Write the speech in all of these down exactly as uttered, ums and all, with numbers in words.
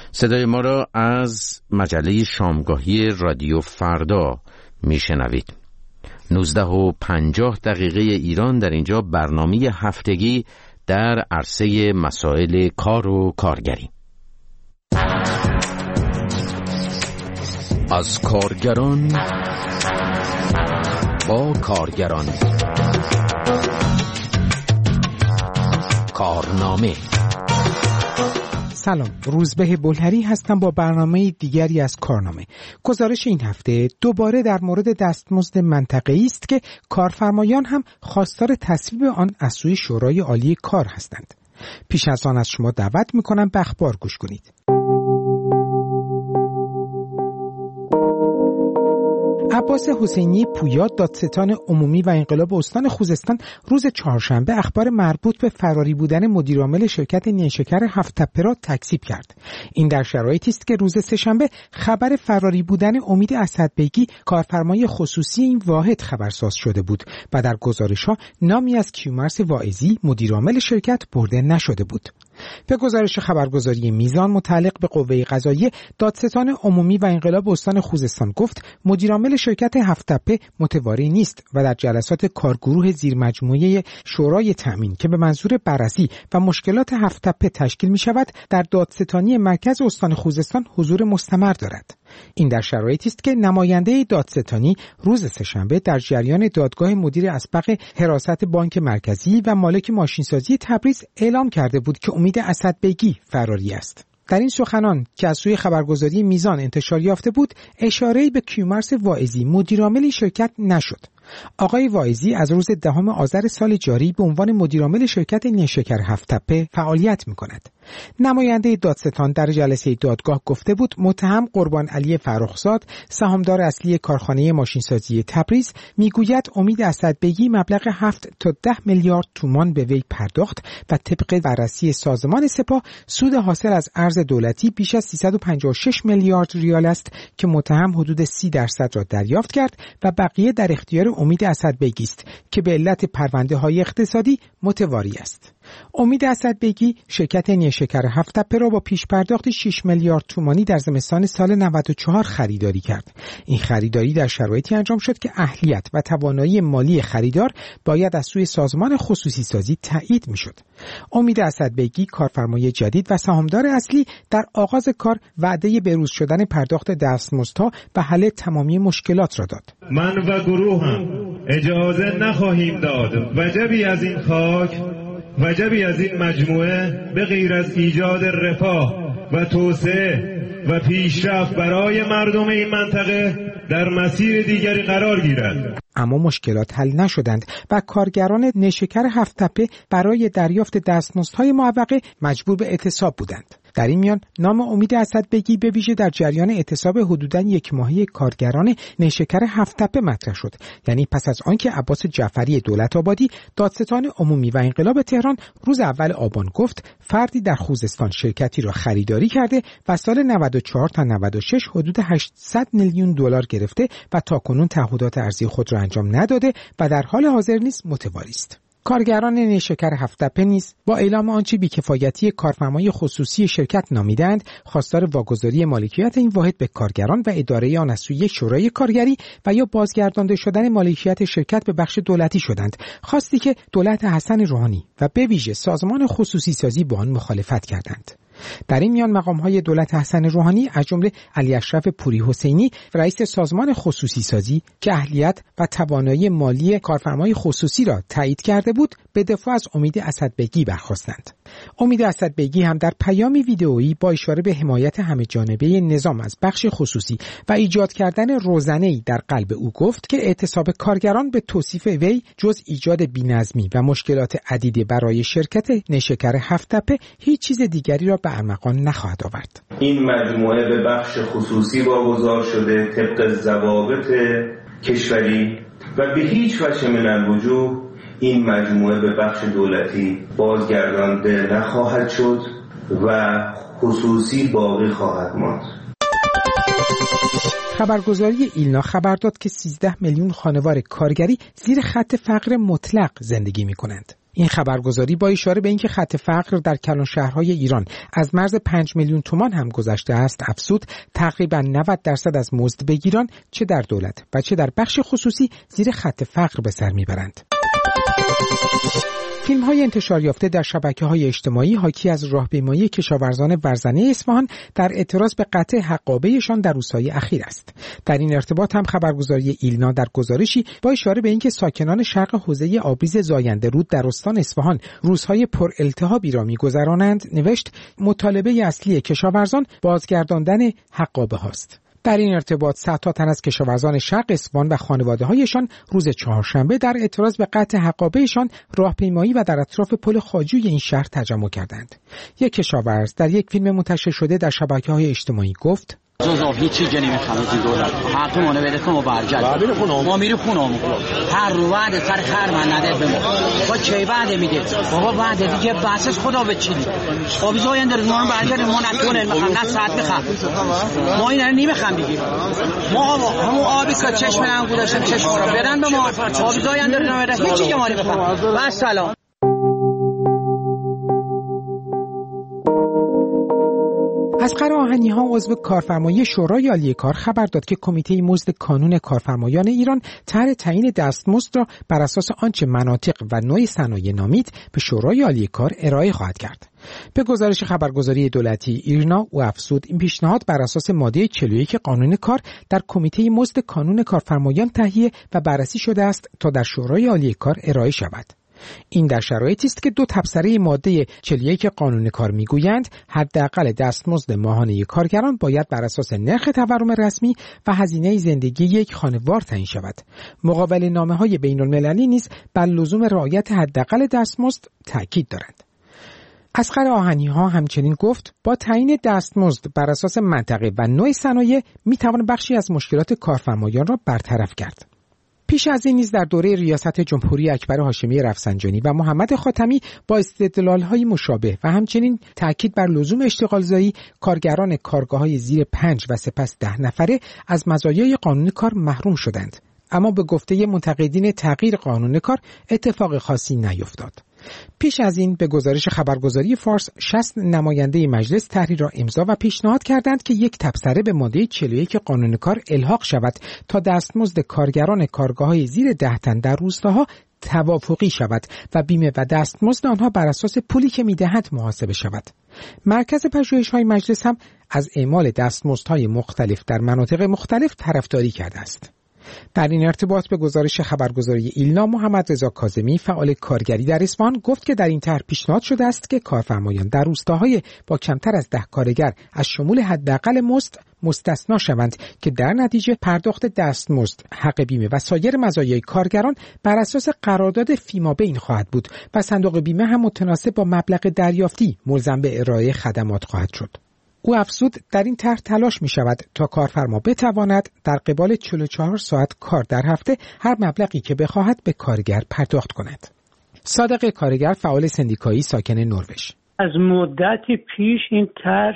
صدای ما را از مجله شامگاهی رادیو فردا میشنوید. نوزده و پنجاه دقیقه ایران در اینجا برنامه هفتگی در عرصه مسائل کار و کارگری. از کارگران با کارگران، کارنامه. سلام، روزبه بلهری هستم با برنامه دیگری از کارنامه. گزارش این هفته دوباره در مورد دستمزد منطقه‌ای است که کارفرمایان هم خواستار تصویب آن از سوی شورای عالی کار هستند. پیش از آن از شما دعوت می‌کنم به اخبار گوش کنید. عباس حسینی پویا، دادستان عمومی و انقلاب استان خوزستان، روز چهارشنبه اخبار مربوط به فراری بودن مدیرعامل شرکت نیشکر هفت تپه را تکذیب کرد. این در شرایطی است که روز سه‌شنبه خبر فراری بودن امید اسدبیگی، کارفرمای خصوصی این واحد، خبرساز شده بود و در گزارش‌ها نامی از کیومرث واعظی، مدیرعامل شرکت، برده نشده بود. به گزارش خبرگزاری میزان متعلق به قوه قضاییه، دادستان عمومی و انقلاب استان خوزستان گفت مدیرعامل شرکت هفت تپه متواری نیست و در جلسات کارگروه زیرمجموعه شورای تأمین که به منظور بررسی و مشکلات هفت تپه تشکیل می شود در دادستانی مرکز استان خوزستان حضور مستمر دارد. این در شرایطی است که نماینده دادستانی روز سه‌شنبه در جریان دادگاه مدیر اسبق حراست بانک مرکزی و مالک ماشینسازی تبریز اعلام کرده بود که امید اسدبیگی فراری است. در این سخنان که از سوی خبرگزاری میزان انتشار یافته بود، اشاره‌ای به کیومرث واعظی، مدیرعامل شرکت، نشد. آقای واعظی از روز دهم آذر سال جاری به عنوان مدیرعامل شرکت نیشکر هفت تپه فعالیت می‌کند. نماینده دادستان در جلسه دادگاه گفته بود متهم قربان علی فرخزاد، سهامدار اصلی کارخانه ماشینسازی تبریز، میگوید امید اسدبیگی مبلغ هفت تا ده میلیارد تومان به وی پرداخت و طبق بررسی سازمان سپاه سود حاصل از ارز دولتی بیش از سیصد و پنجاه و شش میلیارد ریال است که متهم حدود سی درصد را دریافت کرد و بقیه در اختیار امید اسدبیگی است که به علت پرونده‌های اقتصادی متواری است. امید اسدبیگی شرکت نیشکر هفت تپه را با پیش پرداخت شش میلیارد تومانی در زمستان سال نود و چهار خریداری کرد. این خریداری در شرایطی انجام شد که اهلیت و توانایی مالی خریدار باید از سوی سازمان خصوصی سازی تایید میشد. امید اسدبیگی، کارفرمای جدید و سهامدار اصلی، در آغاز کار وعده بروز شدن پرداخت دستمزدها و حل تمامی مشکلات را داد. من و گروهم اجازه نخواهیم داد وجبی از این خاک، وجبی از این مجموعه به غیر از ایجاد رفاه و توسعه و پیشرفت برای مردم این منطقه در مسیر دیگری قرار گیرد. اما مشکلات حل نشدند و کارگران نیشکر هفت تپه برای دریافت دستمزدهای معوقه مجبور به اعتصاب بودند. در این میان نام امید اسدبیگی به ویژه در جریان اعتصاب حدوداً یک ماهه کارگران نیشکر هفت تپه مطرح شد. یعنی پس از آنکه عباس جعفری دولت آبادی، دادستان عمومی و انقلاب تهران، روز اول آبان گفت فردی در خوزستان شرکتی را خریداری کرده و سال نود و چهار تا نود و شش حدود هشتصد میلیون دلار گرفته و تاکنون تعهدات ارزی خود را انجام نداده و در حال حاضر نیز متواری است. کارگران نیشکر هفت تپه نیز با اعلام آنچه بی‌کفایتی کارفرمای خصوصی شرکت نامیدند، خواستار واگذاری مالکیت این واحد به کارگران و اداره آن از سوی شورای کارگری و یا بازگردانده شدن مالکیت شرکت به بخش دولتی شدند، خواستی که دولت حسن روحانی و به ویژه سازمان خصوصی سازی با آن مخالفت کردند. در این میان مقام‌های دولت حسن روحانی از جمله علی اشرف پوری حسینی، رئیس سازمان خصوصی سازی که اهلیت و توانایی مالی کارفرمای خصوصی را تایید کرده بود، به دفاع از امید اسدبیگی برخاستند. امید اسدبیگی هم در پیامی ویدئویی با اشاره به حمایت همه‌جانبه نظام از بخش خصوصی و ایجاد کردن روزنه‌ای در قلب او گفت که اعتصاب کارگران به توصیف وی جز ایجاد بی‌نظمی و مشکلات عدیده برای شرکت نیشکر هفت تپه هیچ چیز دیگری را به ارمغان نخواهد آورد. این مجموعه به بخش خصوصی واگذار شده طبق ضوابط کشوری و به هیچ وجه من الوجوه این مجموعه به بخش دولتی بازگردانده نخواهد شد و خصوصی باقی خواهد ماند. خبرگزاری ایلنا خبر داد که سیزده میلیون خانوار کارگری زیر خط فقر مطلق زندگی می کنند. این خبرگزاری با اشاره به اینکه خط فقر در کلان شهرهای ایران از مرز پنج میلیون تومان هم گذشته است افزود تقریبا نود درصد از مزد بگیران چه در دولت و چه در بخش خصوصی زیر خط فقر به سر میبرند. فیلم‌های انتشار یافته در شبکه‌های اجتماعی حاکی از راهپیمایی کشاورزان ورزنه اصفهان در اعتراض به قطع حقابه‌شان در روزهای اخیر است. در این ارتباط هم خبرگزاری ایلنا در گزارشی با اشاره به اینکه ساکنان شرق حوزه آبریز زاینده رود در استان اصفهان روزهای پر التهابی را می‌گذرانند نوشت مطالبه اصلی کشاورزان بازگرداندن حقابه هاست. در این ارتباط صدها تن از کشاورزان شرق اصفهان و خانواده‌هایشان روز چهارشنبه در اعتراض به قطع حقابه‌شان راهپیمایی و در اطراف پل خواجوی این شهر تجمع کردند. یک کشاورز در یک فیلم منتشر شده در شبکه‌های اجتماعی گفت جزو هیچ چیزی نمیخوام از این دولت. حقمونه بده که ما برگردیم. ما میریم خونه‌مون. هر رو بعد سر خر من نده به ما. با کی بعد میده؟ بابا بعد دیگه بحثش خدا بچینی. آبی زاینده رو ما برگردیم ما نتونه میخوام نه ساعت میخوام. ما اینا نمیخوام بگیم. ما همون آبی که چشم من گذاشتم چشم رو بدن به ما. آبی زاینده رو نمیده. هیچ چیزی ما نمیخوام. بس سلام. اصغر آهنی‌ها عضو کارفرمایی شورای عالی کار خبر داد که کمیته مزد کانون کارفرمایان ایران طرح تعیین دستمزد را بر اساس آنچه مناطق و نوع صنایع نامید به شورای عالی کار ارائه خواهد کرد. به گزارش خبرگزاری دولتی ایرنا او افزود این پیشنهاد بر اساس ماده چهل و یک قانون کار در کمیته مزد کانون کارفرمایان تهیه و بررسی شده است تا در شورای عالی کار ارائه شود. این در شرایطی است که دو تبصره ماده چهل و یک قانون کار میگویند حداقل دستمزد ماهانه کارگران باید بر اساس نرخ تورم رسمی و هزینه زندگی یک خانوار تعیین شود. مقابل نامه‌های بین‌المللی نیز بر لزوم رعایت حداقل دستمزد تاکید دارند. اصغر آهنی‌ها همچنین گفت با تعیین دستمزد بر اساس منطقه و نوع صنایع میتوان بخشی از مشکلات کارفرمایان را برطرف کرد. پیش از این نیز در دوره ریاست جمهوری اکبر هاشمی رفسنجانی و محمد خاتمی با استدلال‌های مشابه و همچنین تأکید بر لزوم اشتغالزایی کارگران کارگاه‌های زیر پنج و سپس ده نفره از مزایای قانون کار محروم شدند. اما به گفته منتقدین تغییر قانون کار اتفاق خاصی نیفتاد. پیش از این به گزارش خبرگزاری فارس شصت نماینده مجلس طرحی را امضا و پیشنهاد کردند که یک تبصره به ماده چهل و یک قانون کار الحاق شود تا دستمزد کارگران کارگاه‌های زیر ده تن در روستاها توافقی شود و بیمه و دستمزد آنها بر اساس پولی که می‌دهند محاسبه شود. مرکز پژوهش‌های مجلس هم از اعمال دستمزدهای مختلف در مناطق مختلف طرفداری کرده است. در این ارتباط به گزارش خبرگزاری ایلنا محمد رضا کاظمی فعال کارگری در اصفهان گفت که در این طرح پیشنهاد شده است که کارفرمایان در روستاهای با کمتر از ده کارگر از شمول حداقل مزد مستثنا شوند که در نتیجه پرداخت دستمزد، حق بیمه و سایر مزایای کارگران بر اساس قرارداد فیمابین خواهد بود و صندوق بیمه هم متناسب با مبلغ دریافتی ملزم به ارائه خدمات خواهد شد. او افزود در این طرح تلاش می شود تا کارفرما بتواند در قبال چهل و چهار ساعت کار در هفته هر مبلغی که بخواهد به کارگر پرداخت کند. صادق کارگر فعال سندیکایی ساکن نروژ: از مدتی پیش این طرح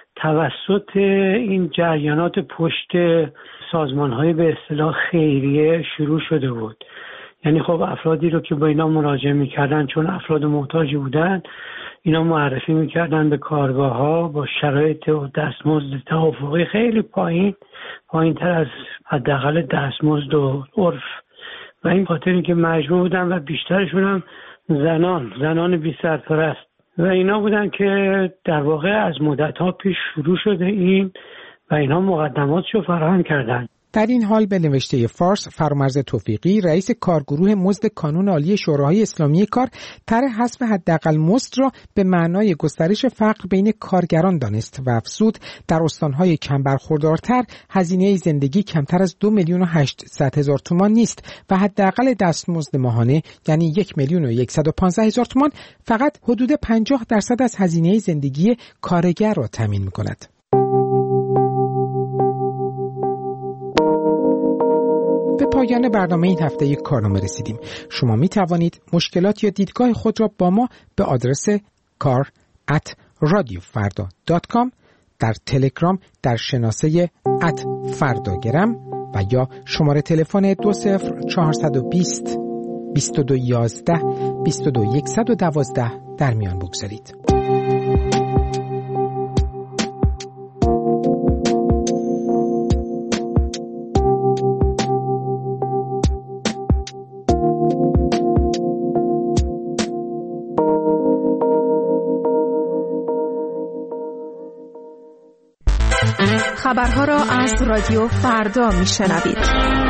توسط این جریانات پشت سازمان‌های به اصطلاح خیریه شروع شده بود. یعنی خب افرادی رو که با اینا مراجعه می‌کردن چون افراد محتاجی بودن اینا معرفی می‌کردن به کارگاه‌ها با شرایط و دستمزد توافقی خیلی پایین پایین‌تر از حداقل دستمزد و عرف و این خاطر اینکه مجبور بودن و بیشترشون هم زنان زنان بی سرپرست و اینا بودن که در واقع از مدت‌ها پیش شروع شده این و اینا مقدماتشو فراهم کردن. در این حال به نوشته فارس فرامرز توفیقی رئیس کارگروه مزد کانون عالی شورای اسلامی کار طرح حذف حداقل مزد را به معنای گسترش فقر بین کارگران دانست و افزود در استانهای کم برخوردارتر هزینه زندگی کمتر از دو میلیون و هشتصد هزار تومان نیست و حداقل دستمزد ماهانه یعنی یک میلیون و صد و پانزده هزار تومان فقط حدود پنجاه درصد از هزینه زندگی کارگر را تامین می‌کند. به پایان برنامه این هفته یک کارنامه رسیدیم. شما می توانید مشکلات یا دیدگاه خود را با ما به آدرس کار ات رادیو فردا دات کام در تلگرام در شناسه ات فرداگرم و یا شماره تلفن دو صفر چهارصد و بیست بیست و دو یازده بیست و دو صد و دوازده در میان بگذارید. خبرها را از رادیو فردا میشنوید.